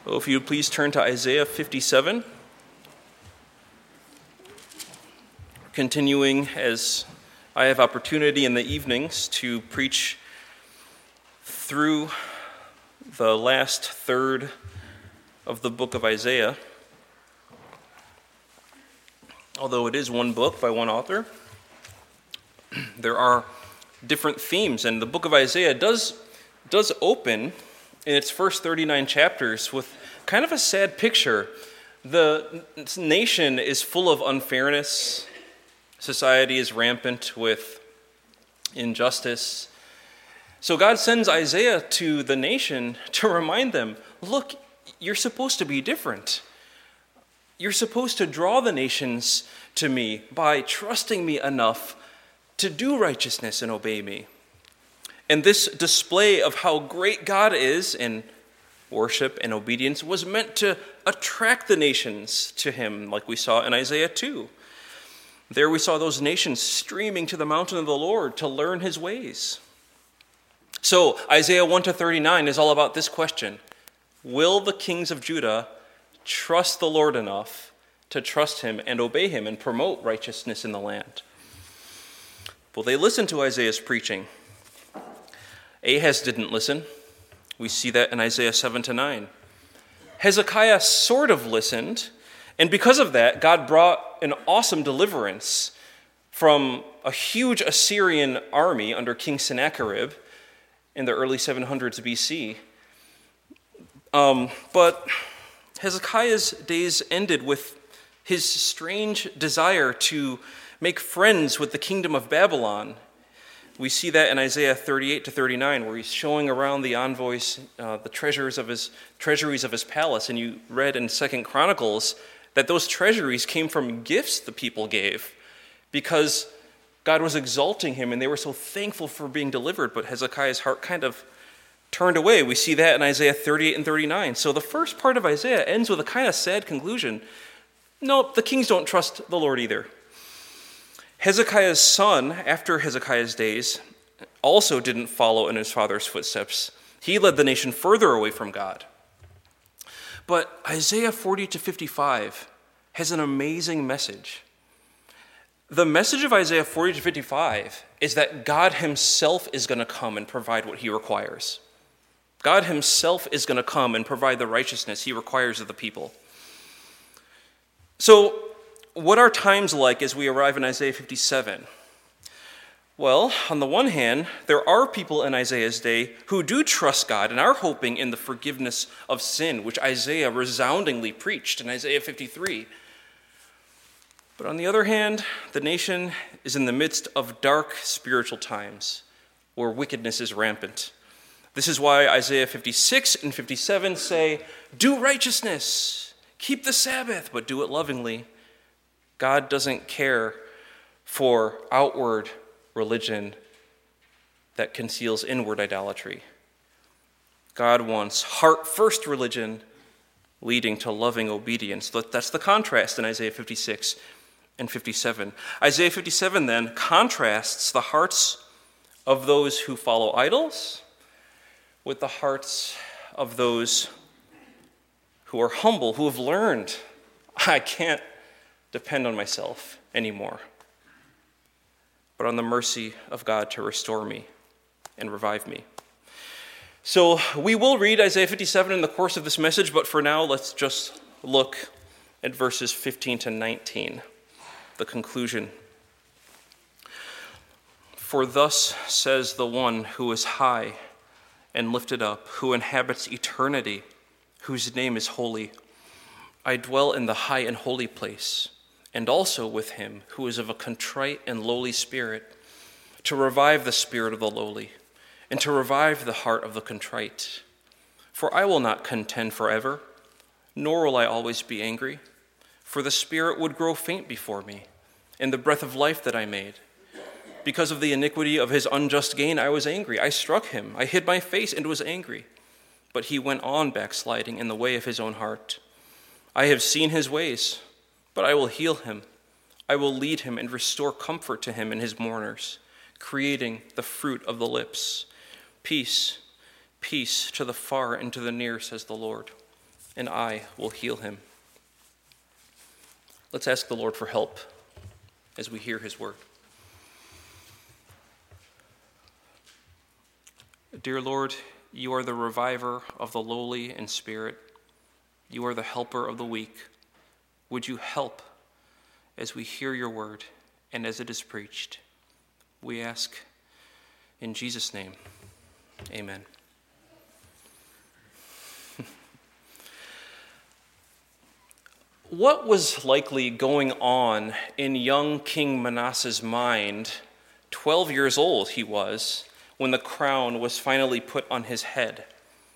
Oh, if you would please turn to Isaiah 57. Continuing, as I have opportunity in the evenings to preach through the last third of the book of Isaiah. Although it is one book by one author, there are different themes, and the book of Isaiah does open in its first 39 chapters with kind of a sad picture. The nation is full of unfairness. Society is rampant with injustice. So God sends Isaiah to the nation to remind them, look, you're supposed to be different. You're supposed to draw the nations to me by trusting me enough to do righteousness and obey me. And this display of how great God is in worship and obedience was meant to attract the nations to him, like we saw in Isaiah 2. There we saw those nations streaming to the mountain of the Lord to learn his ways. So Isaiah 1-39 is all about this question. Will the kings of Judah trust the Lord enough to trust him and obey him and promote righteousness in the land? Well, they listened to Isaiah's preaching. Ahaz didn't listen. We see that in Isaiah 7-9. Hezekiah sort of listened, and because of that, God brought an awesome deliverance from a huge Assyrian army under King Sennacherib in the early 700s BC. But Hezekiah's days ended with his strange desire to make friends with the kingdom of Babylon. We see that in Isaiah 38-39, where he's showing around the envoys the treasuries of his palace. And you read in 2 Chronicles that those treasuries came from gifts the people gave because God was exalting him and they were so thankful for being delivered. But Hezekiah's heart kind of turned away. We see that in Isaiah 38-39. So the first part of Isaiah ends with a kind of sad conclusion. Nope, the kings don't trust the Lord either. Hezekiah's son, after Hezekiah's days, also didn't follow in his father's footsteps. He led the nation further away from God. But Isaiah 40-55 has an amazing message. The message of Isaiah 40-55 is that God himself is going to come and provide what he requires. God himself is going to come and provide the righteousness he requires of the people. So, what are times like as we arrive in Isaiah 57? Well, on the one hand, there are people in Isaiah's day who do trust God and are hoping in the forgiveness of sin, which Isaiah resoundingly preached in Isaiah 53. But on the other hand, the nation is in the midst of dark spiritual times where wickedness is rampant. This is why Isaiah 56 and 57 say, do righteousness, keep the Sabbath, but do it lovingly. God doesn't care for outward religion that conceals inward idolatry. God wants heart-first religion leading to loving obedience. That's the contrast in Isaiah 56 and 57. Isaiah 57 then contrasts the hearts of those who follow idols with the hearts of those who are humble, who have learned, I can't depend on myself anymore, but on the mercy of God to restore me and revive me. So we will read Isaiah 57 in the course of this message, but for now, let's just look at verses 15-19, the conclusion. For thus says the one who is high and lifted up, who inhabits eternity, whose name is holy. I dwell in the high and holy place, and also with him who is of a contrite and lowly spirit, to revive the spirit of the lowly, and to revive the heart of the contrite. For I will not contend forever, nor will I always be angry, for the spirit would grow faint before me, and the breath of life that I made. Because of the iniquity of his unjust gain, I was angry. I struck him. I hid my face and was angry. But he went on backsliding in the way of his own heart. I have seen his ways, but I will heal him. I will lead him and restore comfort to him and his mourners, creating the fruit of the lips. Peace, peace to the far and to the near, says the Lord. and I will heal him." Let's ask the Lord for help as we hear his word. Dear Lord, you are the reviver of the lowly in spirit. You are the helper of the weak. Would you help as we hear your word and as it is preached? We ask in Jesus' name, amen. What was likely going on in young King Manasseh's mind? 12 years old he was when the crown was finally put on his head.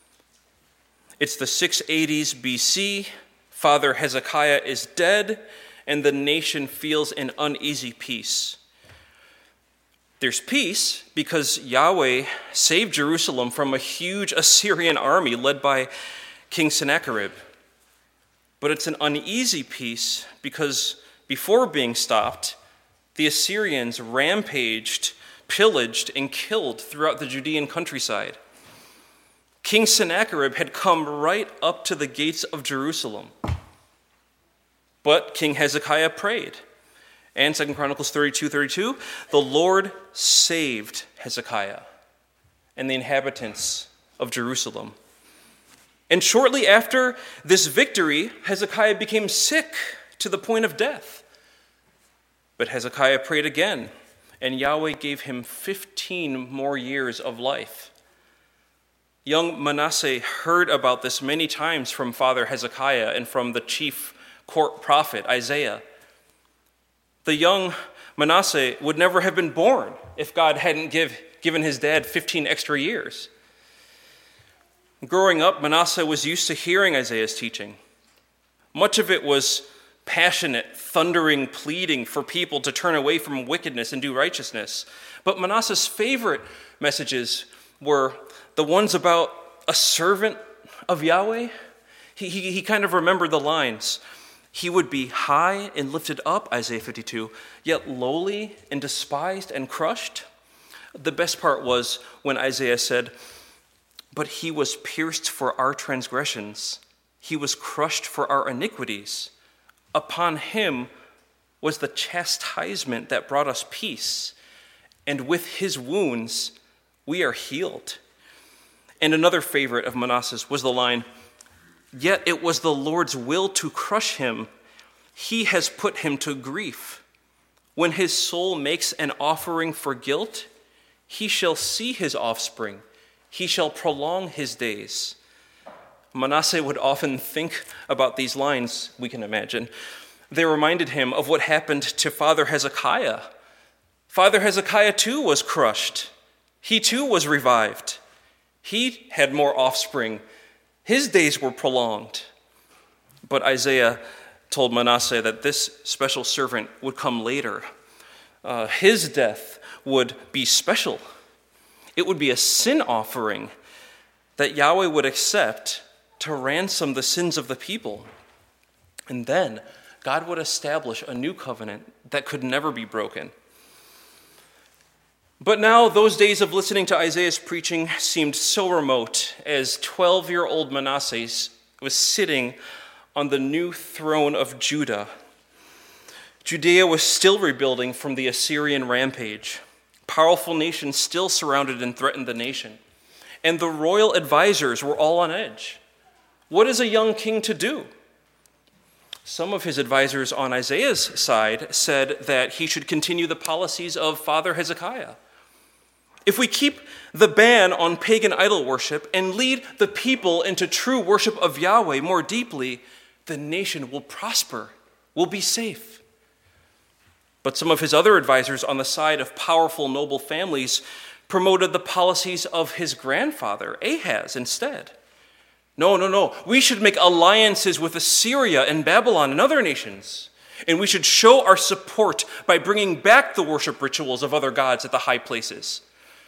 It's the 680s BC, Father Hezekiah is dead, and the nation feels an uneasy peace. There's peace because Yahweh saved Jerusalem from a huge Assyrian army led by King Sennacherib. But it's an uneasy peace because before being stopped, the Assyrians rampaged, pillaged, and killed throughout the Judean countryside. King Sennacherib had come right up to the gates of Jerusalem. But King Hezekiah prayed. And 2 Chronicles 32:32, the Lord saved Hezekiah and the inhabitants of Jerusalem. And shortly after this victory, Hezekiah became sick to the point of death. But Hezekiah prayed again, and Yahweh gave him 15 more years of life. Young Manasseh heard about this many times from Father Hezekiah and from the chief court prophet Isaiah. The young Manasseh would never have been born if God hadn't given his dad 15 extra years. Growing up, Manasseh was used to hearing Isaiah's teaching. Much of it was passionate, thundering, pleading for people to turn away from wickedness and do righteousness. But Manasseh's favorite messages were the ones about a servant of Yahweh. He kind of remembered the lines. He would be high and lifted up, Isaiah 52, yet lowly and despised and crushed. The best part was when Isaiah said, "But he was pierced for our transgressions. He was crushed for our iniquities. Upon him was the chastisement that brought us peace. And with his wounds, we are healed." And another favorite of Manasseh's was the line, "Yet it was the Lord's will to crush him. He has put him to grief. When his soul makes an offering for guilt, he shall see his offspring. He shall prolong his days." Manasseh would often think about these lines, we can imagine. They reminded him of what happened to Father Hezekiah. Father Hezekiah too was crushed. He too was revived. He had more offspring. His days were prolonged. But Isaiah told Manasseh that this special servant would come later. His death would be special. It would be a sin offering that Yahweh would accept to ransom the sins of the people. And then God would establish a new covenant that could never be broken. But now those days of listening to Isaiah's preaching seemed so remote as 12-year-old Manasseh was sitting on the new throne of Judah. Judea was still rebuilding from the Assyrian rampage. Powerful nations still surrounded and threatened the nation. And the royal advisors were all on edge. What is a young king to do? Some of his advisors on Isaiah's side said that he should continue the policies of Father Hezekiah. If we keep the ban on pagan idol worship and lead the people into true worship of Yahweh more deeply, the nation will prosper, will be safe. But some of his other advisors on the side of powerful, noble families promoted the policies of his grandfather, Ahaz, instead. No. We should make alliances with Assyria and Babylon and other nations. And we should show our support by bringing back the worship rituals of other gods at the high places.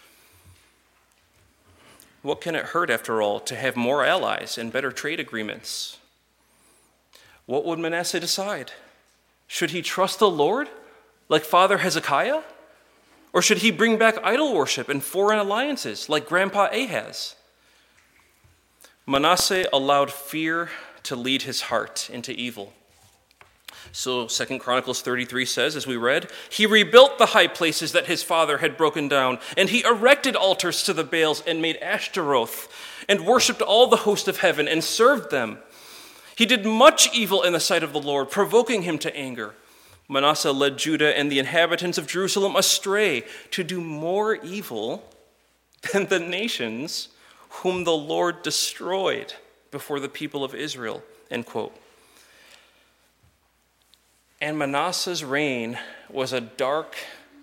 What can it hurt, after all, to have more allies and better trade agreements? What would Manasseh decide? Should he trust the Lord, like Father Hezekiah? Or should he bring back idol worship and foreign alliances, like Grandpa Ahaz? Manasseh allowed fear to lead his heart into evil. So 2 Chronicles 33 says, as we read, he rebuilt the high places that his father had broken down, and he erected altars to the Baals and made Ashtaroth, and worshipped all the host of heaven and served them. He did much evil in the sight of the Lord, provoking him to anger. Manasseh led Judah and the inhabitants of Jerusalem astray to do more evil than the nations whom the Lord destroyed before the people of Israel. End quote. And Manasseh's reign was a dark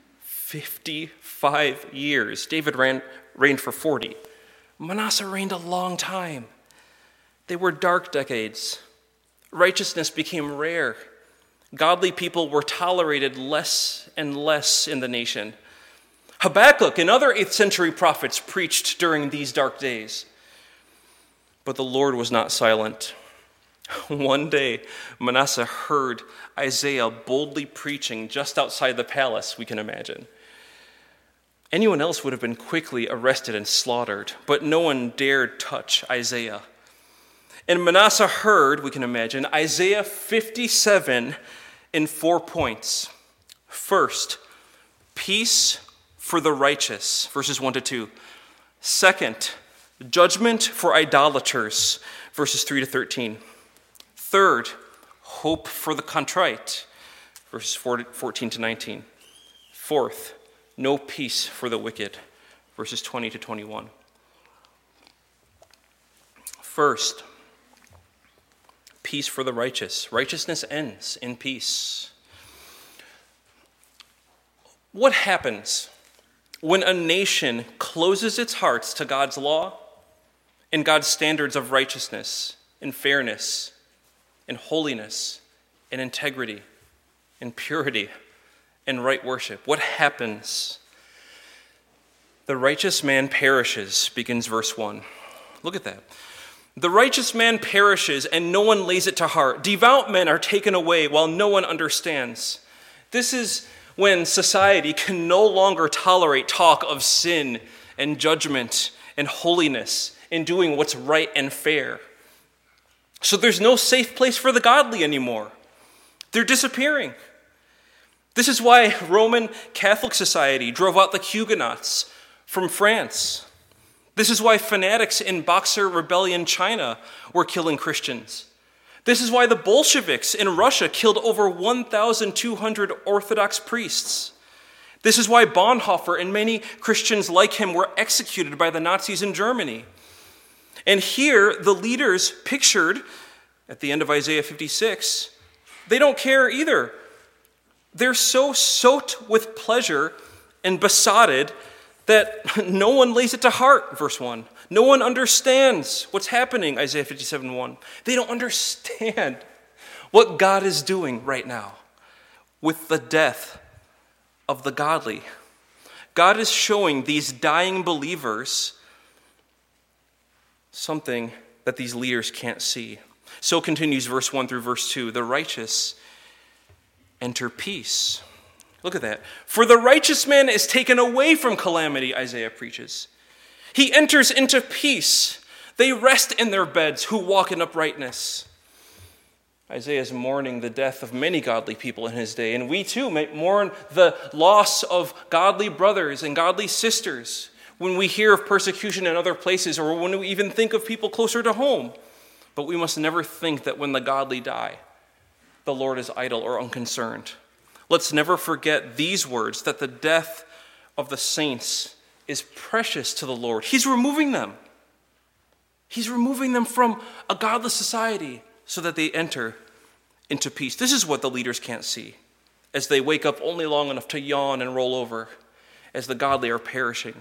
55 years. David reigned for 40. Manasseh reigned a long time. They were dark decades. Righteousness became rare. Godly people were tolerated less and less in the nation. Habakkuk and other 8th century prophets preached during these dark days. But the Lord was not silent. One day, Manasseh heard Isaiah boldly preaching just outside the palace, we can imagine. Anyone else would have been quickly arrested and slaughtered, but no one dared touch Isaiah. And Manasseh heard, we can imagine, Isaiah 57 in 4 points. First, peace for the righteous, verses 1 to 2. Second, judgment for idolaters, verses 3 to 13. Third, hope for the contrite, verses 14 to 19. Fourth, no peace for the wicked, verses 20 to 21. First, peace for the righteous. Righteousness ends in peace. What happens when a nation closes its hearts to God's law and God's standards of righteousness and fairness and holiness and integrity and purity and right worship? What happens? The righteous man perishes, begins verse 1. Look at that. The righteous man perishes and no one lays it to heart. Devout men are taken away while no one understands. This is when society can no longer tolerate talk of sin and judgment and holiness and doing what's right and fair. So there's no safe place for the godly anymore. They're disappearing. This is why Roman Catholic society drove out the Huguenots from France. This is why fanatics in Boxer Rebellion China were killing Christians. This is why the Bolsheviks in Russia killed over 1,200 Orthodox priests. This is why Bonhoeffer and many Christians like him were executed by the Nazis in Germany. And here, the leaders pictured at the end of Isaiah 56, they don't care either. They're so soaked with pleasure and besotted that no one lays it to heart, verse 1. No one understands what's happening, Isaiah 57:1. They don't understand what God is doing right now with the death of the godly. God is showing these dying believers something that these leaders can't see. So continues verse 1 through verse 2. The righteous enter peace. Look at that. For the righteous man is taken away from calamity, Isaiah preaches. He enters into peace. They rest in their beds who walk in uprightness. Isaiah is mourning the death of many godly people in his day, and we too may mourn the loss of godly brothers and godly sisters when we hear of persecution in other places or when we even think of people closer to home. But we must never think that when the godly die, the Lord is idle or unconcerned. Let's never forget these words, that the death of the saints is precious to the Lord. He's removing them. He's removing them from a godless society so that they enter into peace. This is what the leaders can't see as they wake up only long enough to yawn and roll over as the godly are perishing.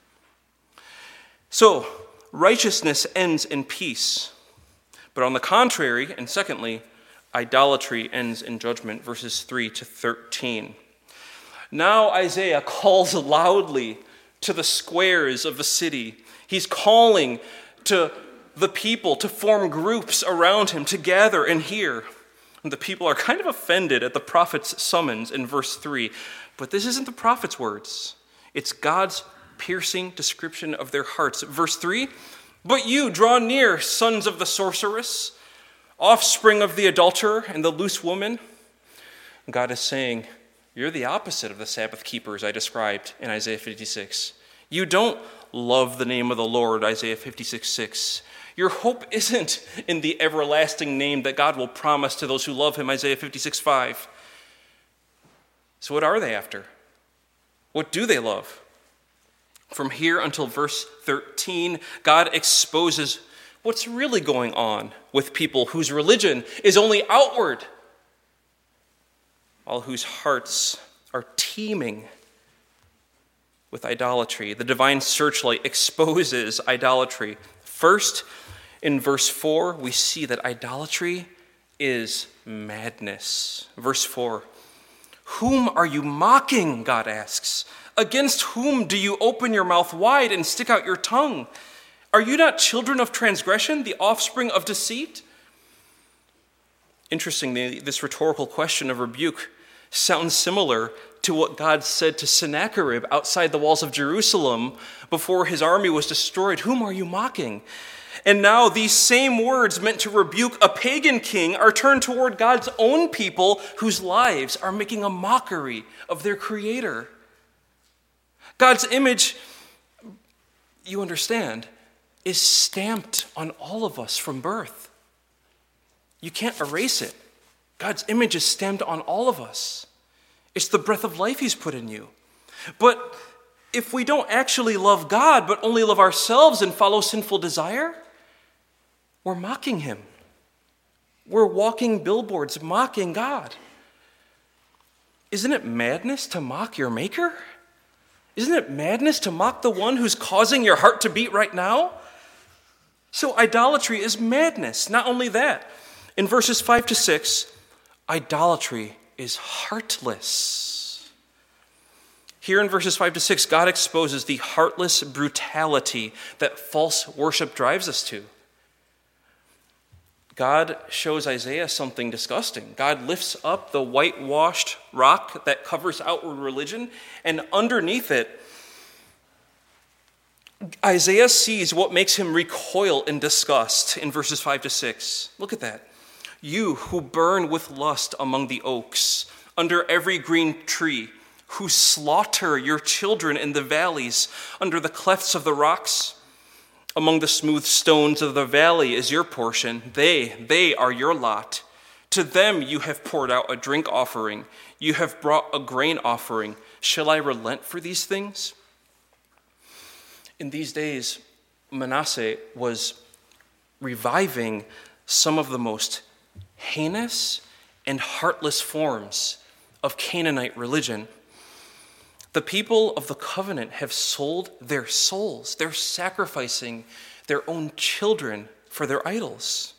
So, righteousness ends in peace. But on the contrary, and secondly, idolatry ends in judgment, verses 3 to 13. Now Isaiah calls loudly to the squares of the city. He's calling to the people to form groups around him to gather and hear. And the people are kind of offended at the prophet's summons in verse 3. But this isn't the prophet's words. It's God's piercing description of their hearts. Verse 3, But you draw near, sons of the sorceress, offspring of the adulterer and the loose woman. God is saying, you're the opposite of the Sabbath keepers I described in Isaiah 56. You don't love the name of the Lord, Isaiah 56:6. Your hope isn't in the everlasting name that God will promise to those who love him, Isaiah 56:5. So what are they after? What do they love? From here until verse 13, God exposes what's really going on with people whose religion is only outward, all whose hearts are teeming with idolatry. The divine searchlight exposes idolatry. First, in verse 4, we see that idolatry is madness. Verse 4, whom are you mocking, God asks. Against whom do you open your mouth wide and stick out your tongue? Are you not children of transgression, the offspring of deceit? Interestingly, this rhetorical question of rebuke sounds similar to what God said to Sennacherib outside the walls of Jerusalem before his army was destroyed. Whom are you mocking? And now these same words meant to rebuke a pagan king are turned toward God's own people whose lives are making a mockery of their Creator. God's image, you understand, is stamped on all of us from birth. You can't erase it. God's image is stamped on all of us. It's the breath of life he's put in you. But if we don't actually love God, but only love ourselves and follow sinful desire, we're mocking him. We're walking billboards mocking God. Isn't it madness to mock your Maker? Isn't it madness to mock the one who's causing your heart to beat right now? So idolatry is madness. Not only that, in verses 5-6, idolatry is heartless. Here in verses 5-6, God exposes the heartless brutality that false worship drives us to. God shows Isaiah something disgusting. God lifts up the whitewashed rock that covers outward religion, and underneath it, Isaiah sees what makes him recoil in disgust in verses 5-6. Look at that. You who burn with lust among the oaks, under every green tree, who slaughter your children in the valleys, under the clefts of the rocks, among the smooth stones of the valley is your portion. They are your lot. To them you have poured out a drink offering. You have brought a grain offering. Shall I relent for these things? In these days, Manasseh was reviving some of the most heinous and heartless forms of Canaanite religion. The people of the covenant have sold their souls. They're sacrificing their own children for their idols.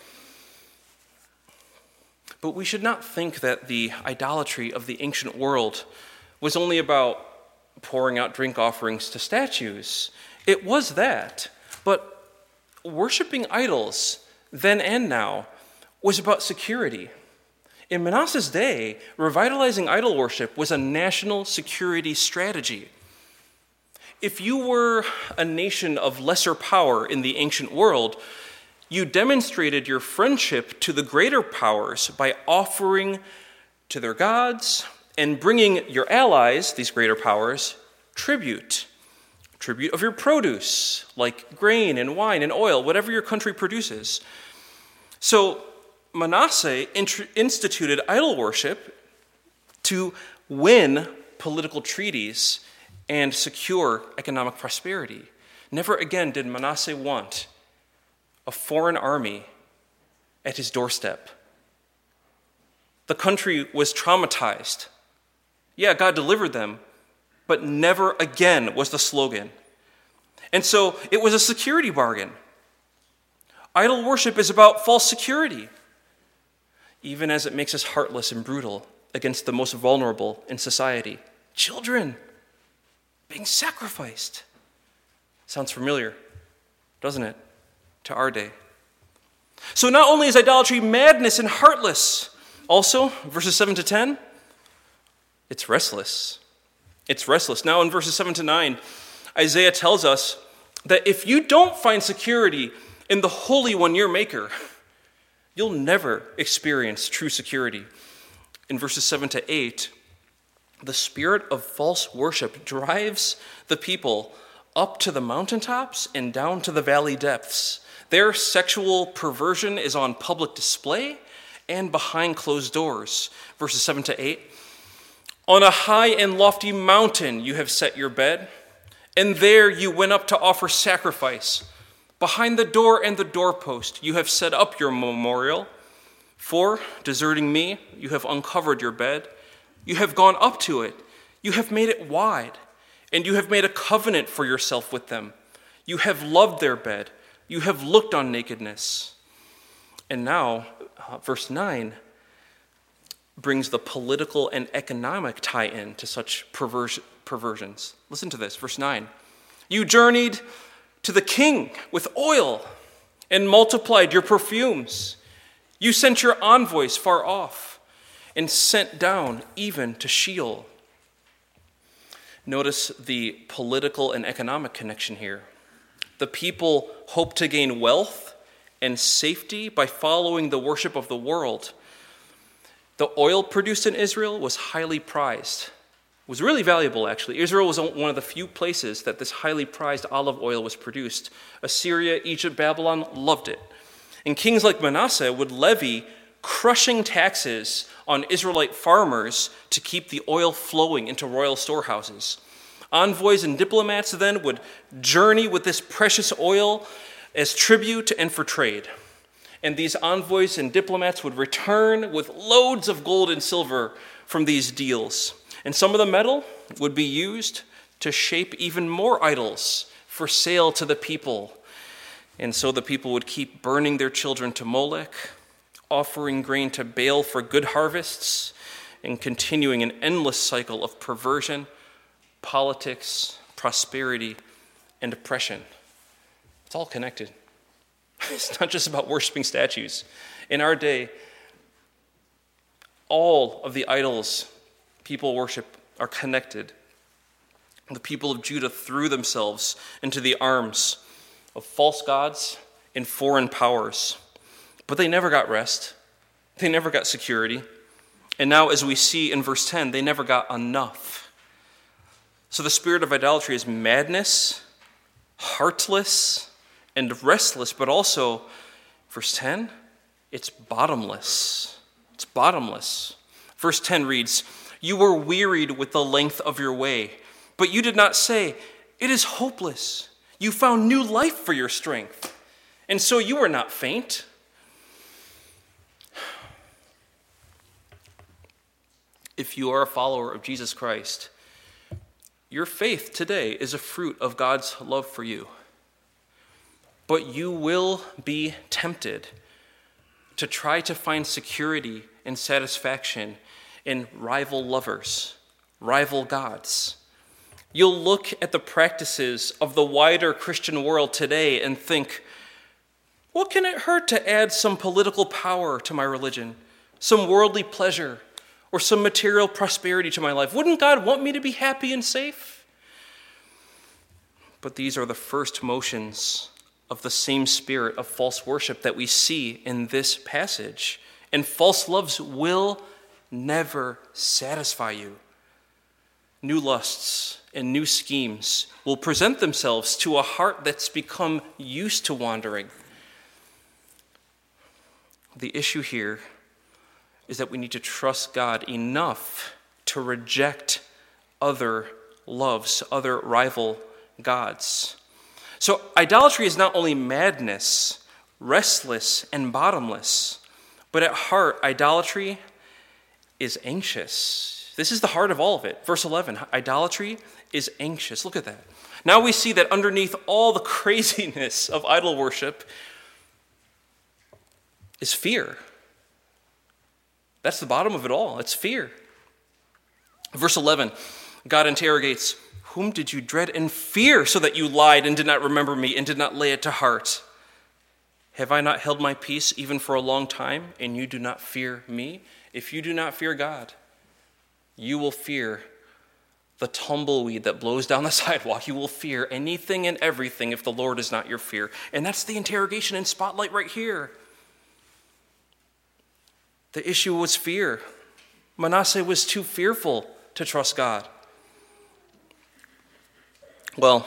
But we should not think that the idolatry of the ancient world was only about pouring out drink offerings to statues. It was that. But worshiping idols, then and now, was about security. In Manasseh's day, revitalizing idol worship was a national security strategy. If you were a nation of lesser power in the ancient world, you demonstrated your friendship to the greater powers by offering to their gods and bringing your allies, these greater powers, tribute of your produce, like grain and wine and oil, whatever your country produces. So Manasseh instituted idol worship to win political treaties and secure economic prosperity. Never again did Manasseh want a foreign army at his doorstep. The country was traumatized. Yeah, God delivered them, but never again was the slogan. And so it was a security bargain. Idol worship is about false security, even as it makes us heartless and brutal against the most vulnerable in society. Children being sacrificed. Sounds familiar, doesn't it, to our day? So not only is idolatry madness and heartless, also, verses 7-10, it's restless. It's restless. Now in verses 7-9, Isaiah tells us that if you don't find security in the Holy One, your Maker, you'll never experience true security. In verses 7 to 8, the spirit of false worship drives the people up to the mountaintops and down to the valley depths. Their sexual perversion is on public display and behind closed doors. Verses 7 to 8. On a high and lofty mountain you have set your bed, and there you went up to offer sacrifice. Behind the door and the doorpost you have set up your memorial. For, deserting me, you have uncovered your bed. You have gone up to it. You have made it wide, and you have made a covenant for yourself with them. You have loved their bed. You have looked on nakedness. And now, verse 9 brings the political and economic tie-in to such perversions. Listen to this, verse 9. You journeyed to the king with oil and multiplied your perfumes. You sent your envoys far off and sent down even to Sheol. Notice the political and economic connection here. The people hope to gain wealth and safety by following the worship of the world. The oil produced in Israel was highly prized. It was really valuable, actually. Israel was one of the few places that this highly prized olive oil was produced. Assyria, Egypt, Babylon loved it. And kings like Manasseh would levy crushing taxes on Israelite farmers to keep the oil flowing into royal storehouses. Envoys and diplomats then would journey with this precious oil as tribute and for trade. And these envoys and diplomats would return with loads of gold and silver from these deals. And some of the metal would be used to shape even more idols for sale to the people. And so the people would keep burning their children to Molech, offering grain to Baal for good harvests, and continuing an endless cycle of perversion, politics, prosperity, and oppression. It's all connected. It's not just about worshiping statues. In our day, all of the idols people worship are connected. The people of Judah threw themselves into the arms of false gods and foreign powers. But they never got rest. They never got security. And now, as we see in verse 10, they never got enough. So the spirit of idolatry is madness, heartless, and restless, but also, verse 10, it's bottomless. It's bottomless. Verse 10 reads, you were wearied with the length of your way, but you did not say, it is hopeless. You found new life for your strength, and so you were not faint. If you are a follower of Jesus Christ, your faith today is a fruit of God's love for you. But you will be tempted to try to find security and satisfaction in rival lovers, rival gods. You'll look at the practices of the wider Christian world today and think, what can it hurt to add some political power to my religion, some worldly pleasure, or some material prosperity to my life? Wouldn't God want me to be happy and safe? But these are the first motions of the same spirit of false worship that we see in this passage. And false loves will never satisfy you. New lusts and new schemes will present themselves to a heart that's become used to wandering. The issue here is that we need to trust God enough to reject other loves, other rival gods. So idolatry is not only madness, restless, and bottomless, but at heart, idolatry is anxious. This is the heart of all of it. Verse 11, idolatry is anxious. Look at that. Now we see that underneath all the craziness of idol worship is fear. That's the bottom of it all. It's fear. Verse 11, God interrogates, whom did you dread and fear so that you lied and did not remember me and did not lay it to heart? Have I not held my peace even for a long time and you do not fear me? If you do not fear God, you will fear the tumbleweed that blows down the sidewalk. You will fear anything and everything if the Lord is not your fear. And that's the interrogation in Spotlight right here. The issue was fear. Manasseh was too fearful to trust God. Well,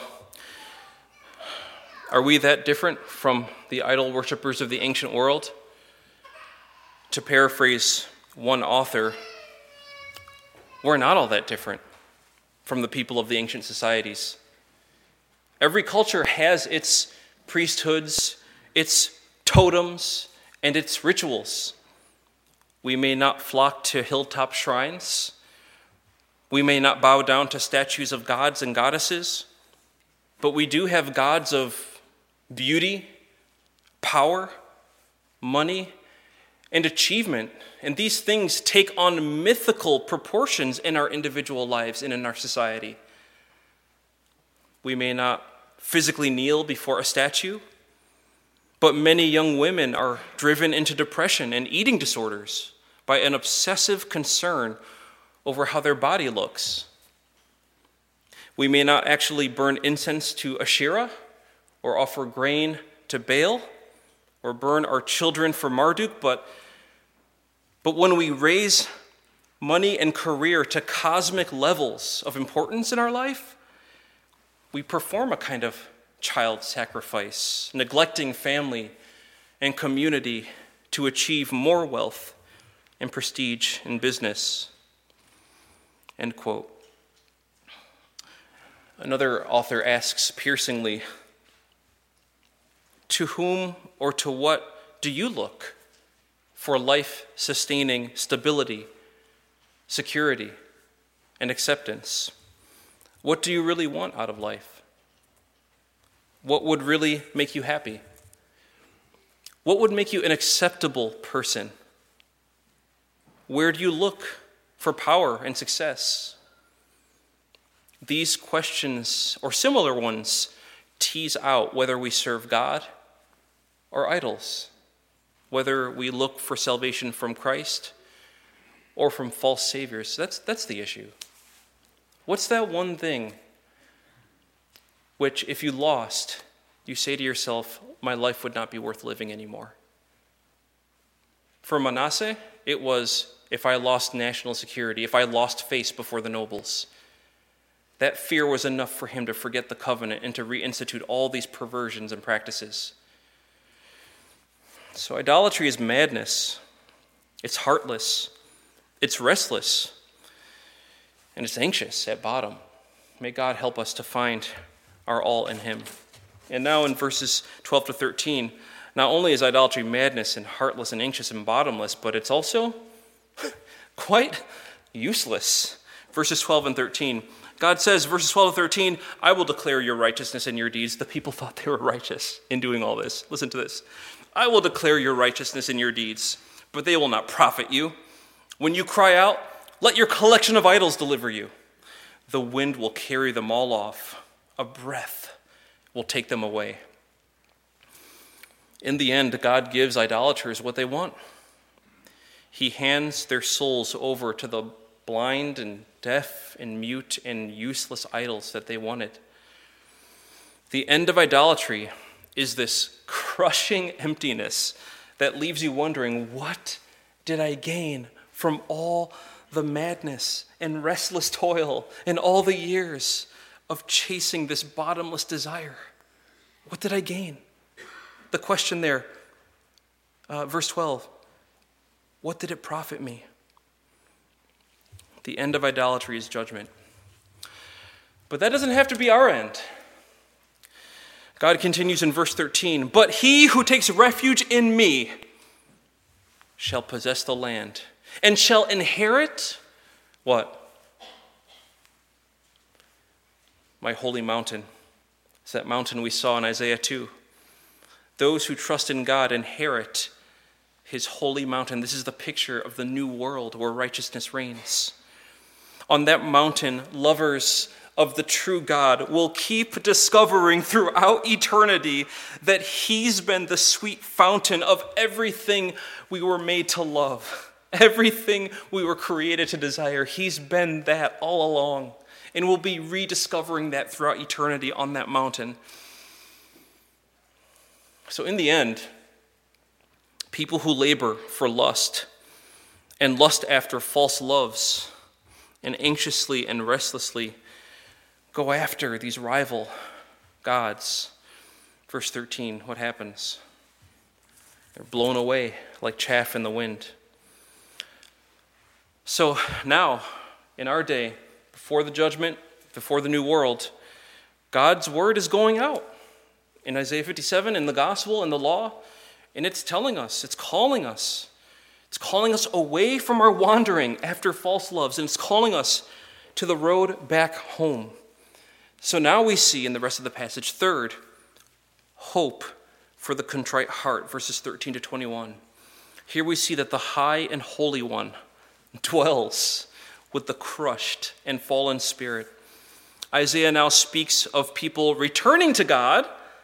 are we that different from the idol worshippers of the ancient world? To paraphrase one author, we're not all that different from the people of the ancient societies. Every culture has its priesthoods, its totems, and its rituals. We may not flock to hilltop shrines. We may not bow down to statues of gods and goddesses, but we do have gods of beauty, power, money, and achievement. And these things take on mythical proportions in our individual lives and in our society. We may not physically kneel before a statue, but many young women are driven into depression and eating disorders by an obsessive concern over how their body looks. We may not actually burn incense to Asherah or offer grain to Baal or burn our children for Marduk, but when we raise money and career to cosmic levels of importance in our life, we perform a kind of child sacrifice, neglecting family and community to achieve more wealth and prestige in business. End quote. Another author asks piercingly, to whom or to what do you look for life-sustaining stability, security, and acceptance? What do you really want out of life? What would really make you happy? What would make you an acceptable person? Where do you look for power and success? These questions, or similar ones, tease out whether we serve God or idols, whether we look for salvation from Christ or from false saviors. That's the issue. What's that one thing which, if you lost, you say to yourself, my life would not be worth living anymore? For Manasseh, it was, if I lost national security, if I lost face before the nobles. That fear was enough for him to forget the covenant and to reinstitute all these perversions and practices. So idolatry is madness. It's heartless. It's restless. And it's anxious at bottom. May God help us to find our all in him. And now in verses 12 to 13, not only is idolatry madness and heartless and anxious and bottomless, but it's also quite useless. Verses 12 and 13. God says, verses 12 and 13, I will declare your righteousness and your deeds. The people thought they were righteous in doing all this. Listen to this. I will declare your righteousness and your deeds, but they will not profit you. When you cry out, let your collection of idols deliver you. The wind will carry them all off. A breath will take them away. In the end, God gives idolaters what they want. He hands their souls over to the blind and deaf and mute and useless idols that they wanted. The end of idolatry is this crushing emptiness that leaves you wondering, what did I gain from all the madness and restless toil and all the years of chasing this bottomless desire? What did I gain? The question there, verse 12, what did it profit me? The end of idolatry is judgment. But that doesn't have to be our end. God continues in verse 13, but he who takes refuge in me shall possess the land and shall inherit what? My holy mountain. It's that mountain we saw in Isaiah 2. Those who trust in God inherit his holy mountain. This is the picture of the new world where righteousness reigns. On that mountain, lovers of the true God will keep discovering throughout eternity that he's been the sweet fountain of everything we were made to love, everything we were created to desire. He's been that all along. And we'll be rediscovering that throughout eternity on that mountain. So in the end, people who labor for lust and lust after false loves and anxiously and restlessly go after these rival gods. Verse 13, what happens? They're blown away like chaff in the wind. So now, in our day, before the judgment, before the new world, God's word is going out in Isaiah 57, in the gospel, in the law, and it's telling us, it's calling us away from our wandering after false loves, and it's calling us to the road back home. So now we see in the rest of the passage, third, hope for the contrite heart, verses 13 to 21. Here we see that the high and holy one dwells with the crushed and fallen spirit. Isaiah now speaks of people returning to God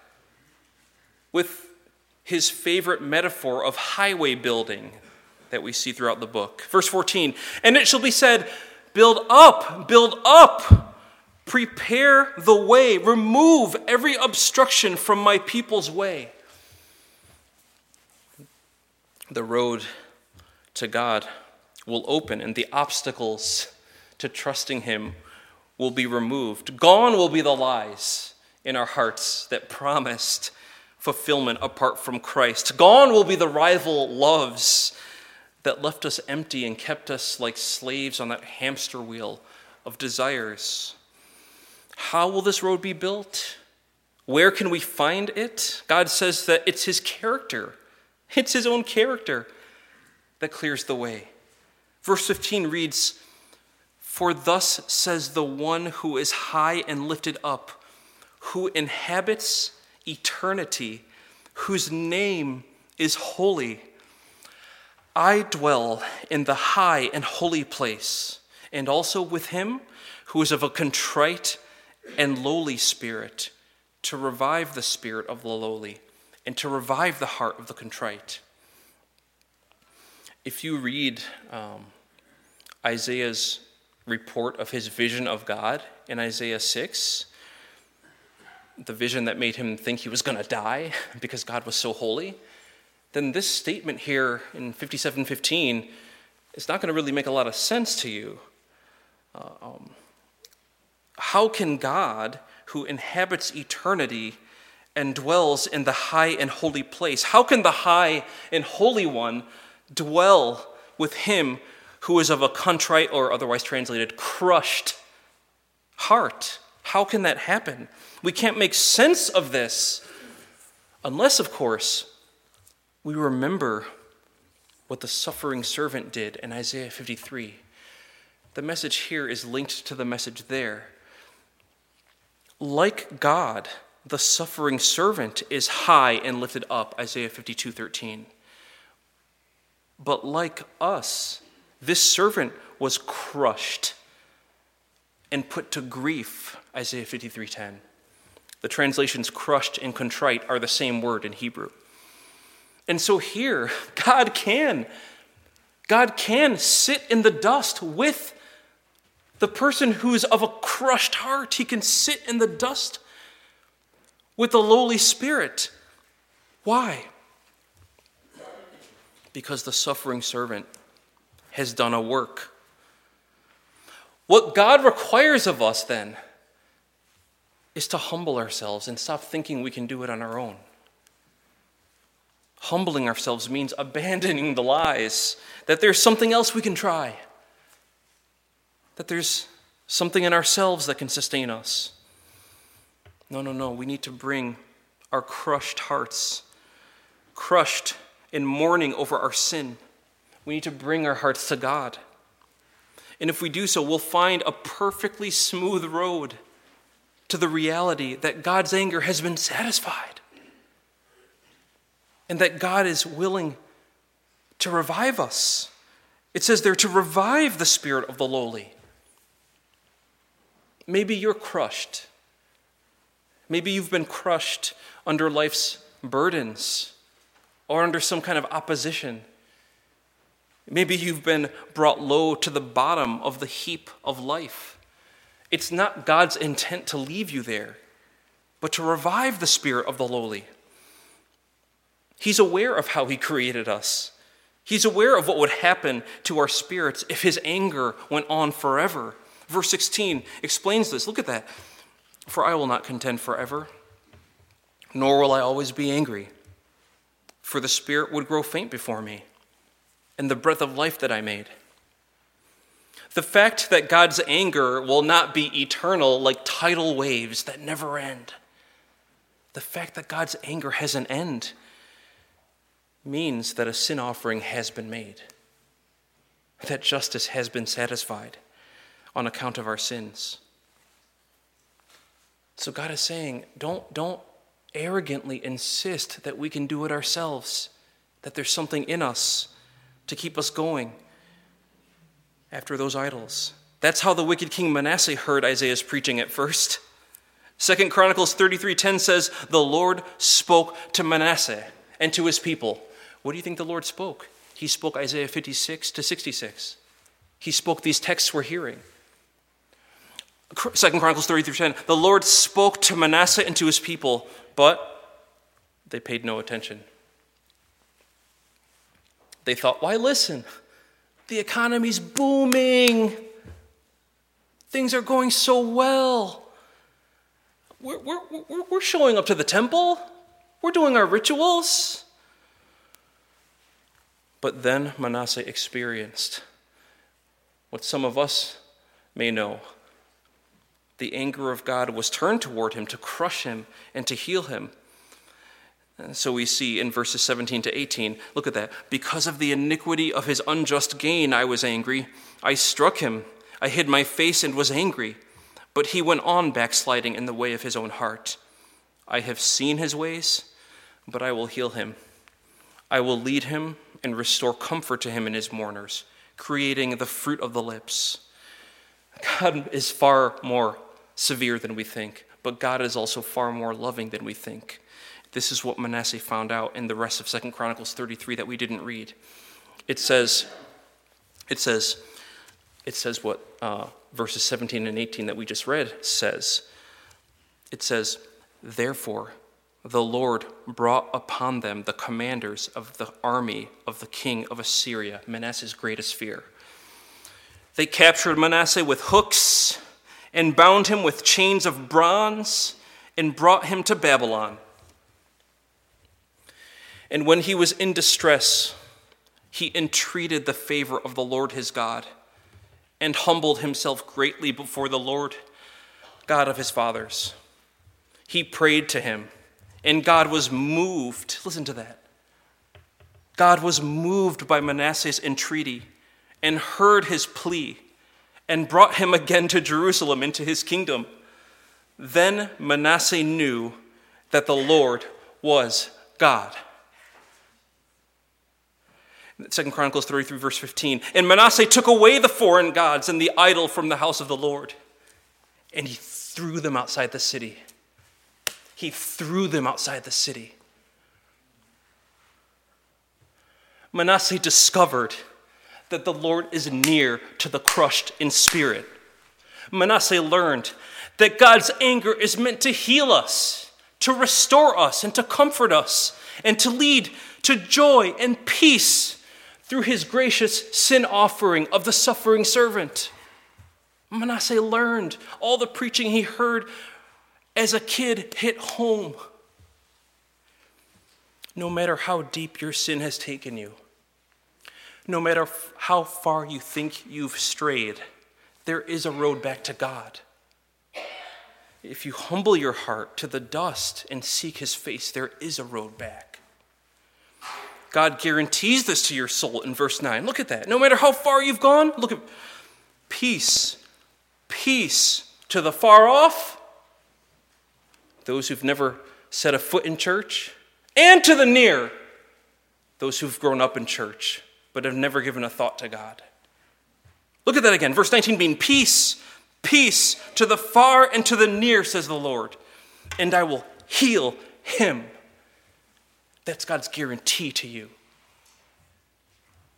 with his favorite metaphor of highway building that we see throughout the book. Verse 14, and it shall be said, build up, prepare the way, remove every obstruction from my people's way. The road to God will open, and the obstacles to trusting him will be removed. Gone will be the lies in our hearts that promised fulfillment apart from Christ. Gone will be the rival loves that left us empty and kept us like slaves on that hamster wheel of desires. How will this road be built? Where can we find it? God says that it's his character. It's his own character that clears the way. Verse 15 reads, for thus says the one who is high and lifted up, who inhabits eternity, whose name is holy. I dwell in the high and holy place, and also with him who is of a contrite and lowly spirit, to revive the spirit of the lowly, and to revive the heart of the contrite. If you read Isaiah's report of his vision of God in Isaiah 6, the vision that made him think he was going to die because God was so holy, then this statement here in 57:15 is not going to really make a lot of sense to you. How can God, who inhabits eternity and dwells in the high and holy place, how can the high and holy one dwell with him who is of a contrite, or otherwise translated, crushed heart? How can that happen? We can't make sense of this unless, of course, we remember what the suffering servant did in Isaiah 53. The message here is linked to the message there. Like God, the suffering servant is high and lifted up, Isaiah 52:13. But like us, this servant was crushed and put to grief, Isaiah 53:10. The translations crushed and contrite are the same word in Hebrew. And so here, God can sit in the dust with the person who's of a crushed heart. He can sit in the dust with the lowly spirit. Why? Because the suffering servant has done a work. What God requires of us then is to humble ourselves and stop thinking we can do it on our own. Humbling ourselves means abandoning the lies that there's something else we can try, that there's something in ourselves that can sustain us. No. We need to bring our crushed hearts, crushed in mourning over our sin. We need to bring our hearts to God. And if we do so, we'll find a perfectly smooth road to the reality that God's anger has been satisfied and that God is willing to revive us. It says there to revive the spirit of the lowly. Maybe you're crushed. Maybe you've been crushed under life's burdens or under some kind of opposition. Maybe you've been brought low to the bottom of the heap of life. It's not God's intent to leave you there, but to revive the spirit of the lowly. He's aware of how he created us. He's aware of what would happen to our spirits if his anger went on forever. Verse 16 explains this. Look at that. For I will not contend forever, nor will I always be angry. For the spirit would grow faint before me, and the breath of life that I made. The fact that God's anger will not be eternal like tidal waves that never end. The fact that God's anger has an end means that a sin offering has been made, that justice has been satisfied on account of our sins. So God is saying, don't arrogantly insist that we can do it ourselves, that there's something in us to keep us going after those idols. That's how the wicked king Manasseh heard Isaiah's preaching at first. 2 Chronicles 33:10 says, the Lord spoke to Manasseh and to his people. What do you think the Lord spoke? He spoke Isaiah 56 to 66. He spoke these texts we're hearing. 2 Chronicles 33:10, the Lord spoke to Manasseh and to his people, but they paid no attention. They thought, why listen? The economy's booming. Things are going so well. We're showing up to the temple. We're doing our rituals. But then Manasseh experienced what some of us may know. The anger of God was turned toward him to crush him and to heal him. And so we see in verses 17 to 18, look at that. Because of the iniquity of his unjust gain, I was angry. I struck him. I hid my face and was angry. But he went on backsliding in the way of his own heart. I have seen his ways, but I will heal him. I will lead him and restore comfort to him and his mourners, creating the fruit of the lips. God is far more severe than we think, but God is also far more loving than we think. This is what Manasseh found out in the rest of 2 Chronicles 33 that we didn't read. It says what verses 17 and 18 that we just read says. It says, therefore, the Lord brought upon them the commanders of the army of the king of Assyria, Manasseh's greatest fear. They captured Manasseh with hooks and bound him with chains of bronze and brought him to Babylon. And when he was in distress, he entreated the favor of the Lord his God and humbled himself greatly before the Lord God of his fathers. He prayed to him, and God was moved. Listen to that. God was moved by Manasseh's entreaty and heard his plea and brought him again to Jerusalem into his kingdom. Then Manasseh knew that the Lord was God. 2 Chronicles 33, verse 15. And Manasseh took away the foreign gods and the idol from the house of the Lord, and he threw them outside the city. He threw them outside the city. Manasseh discovered that the Lord is near to the crushed in spirit. Manasseh learned that God's anger is meant to heal us, to restore us, and to comfort us, and to lead to joy and peace through his gracious sin offering of the suffering servant. Manasseh learned. All the preaching he heard as a kid hit home. No matter how deep your sin has taken you, no matter how far you think you've strayed, there is a road back to God. If you humble your heart to the dust and seek his face, there is a road back. God guarantees this to your soul in verse 9. Look at that. No matter how far you've gone, look at peace. Peace to the far off, those who've never set a foot in church, and to the near, those who've grown up in church but have never given a thought to God. Look at that again. Verse 19 being peace. Peace to the far and to the near, says the Lord, and I will heal him. That's God's guarantee to you.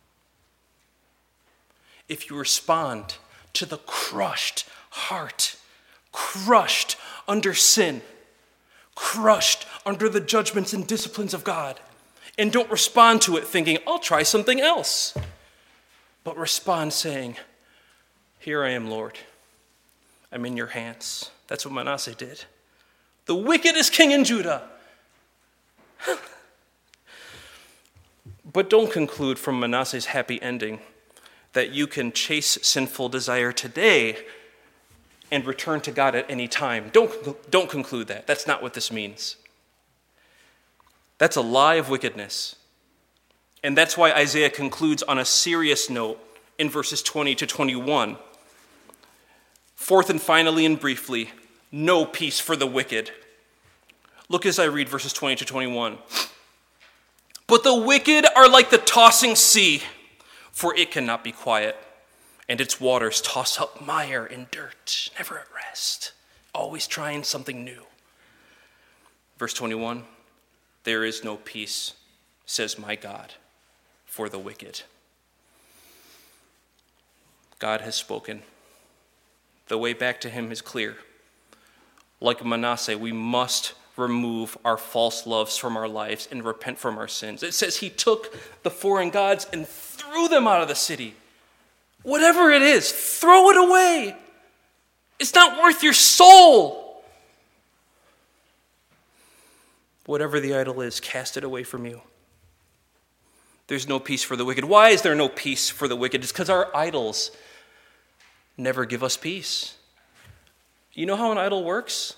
If you respond to the crushed heart crushed under sin, crushed under the judgments and disciplines of God. And don't respond to it thinking, I'll try something else. But respond saying, here I am, Lord. I'm in your hands. That's what Manasseh did. The wickedest king in Judah. But don't conclude from Manasseh's happy ending that you can chase sinful desire today and return to God at any time. Don't conclude that. That's not what this means. That's a lie of wickedness. And that's why Isaiah concludes on a serious note in verses 20 to 21. Fourth and finally and briefly, no peace for the wicked. Look as I read verses 20 to 21. But the wicked are like the tossing sea, for it cannot be quiet, and its waters toss up mire and dirt, never at rest, always trying something new. Verse 21, there is no peace, says my God, for the wicked. God has spoken. The way back to him is clear. Like Manasseh, we must remove our false loves from our lives and repent from our sins. It says he took the foreign gods and threw them out of the city. Whatever it is, throw it away. It's not worth your soul. Whatever the idol is, cast it away from you. There's no peace for the wicked. Why is there no peace for the wicked? It's because our idols never give us peace. You know how an idol works?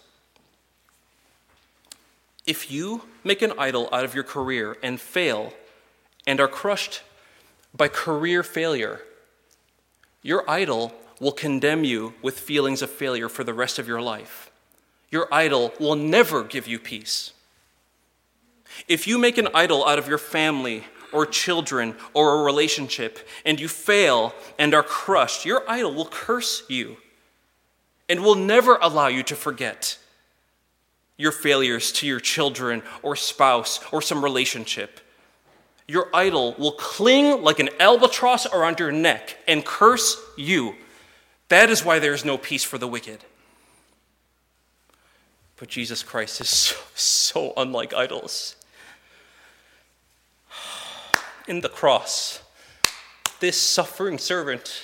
If you make an idol out of your career and fail and are crushed by career failure, your idol will condemn you with feelings of failure for the rest of your life. Your idol will never give you peace. If you make an idol out of your family or children or a relationship and you fail and are crushed, your idol will curse you and will never allow you to forget your failures to your children or spouse or some relationship. Your idol will cling like an albatross around your neck and curse you. That is why there is no peace for the wicked. But Jesus Christ is so unlike idols. In the cross, this suffering servant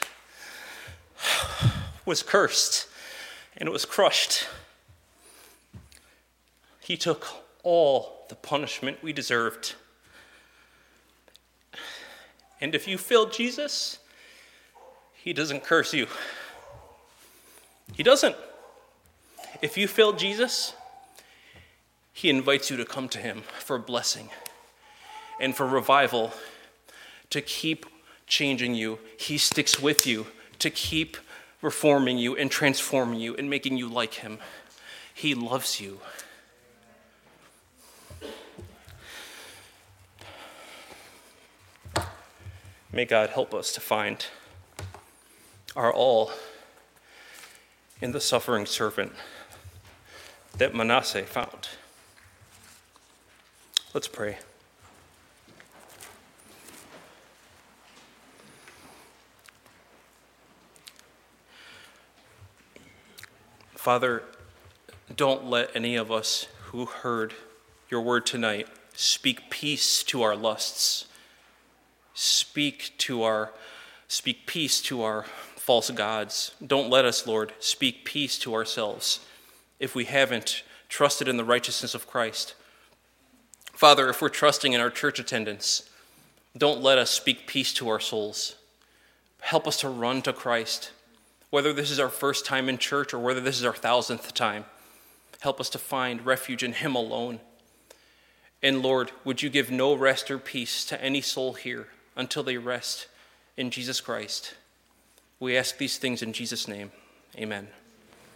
was cursed and was crushed. He took all the punishment we deserved. And if you failed Jesus, he doesn't curse you. He doesn't. If you failed Jesus, he invites you to come to him for blessing and for revival, to keep changing you. He sticks with you to keep reforming you and transforming you and making you like him. He loves you. May God help us to find our all in the suffering servant that Manasseh found. Let's pray. Father, don't let any of us who heard your word tonight speak peace to our lusts. Speak peace to our false gods. Don't let us, Lord, speak peace to ourselves if we haven't trusted in the righteousness of Christ. Father, if we're trusting in our church attendance, don't let us speak peace to our souls. Help us to run to Christ, whether this is our first time in church or whether this is our 1,000th time. Help us to find refuge in him alone. And Lord, would you give no rest or peace to any soul here until they rest in Jesus Christ. We ask these things in Jesus' name. Amen.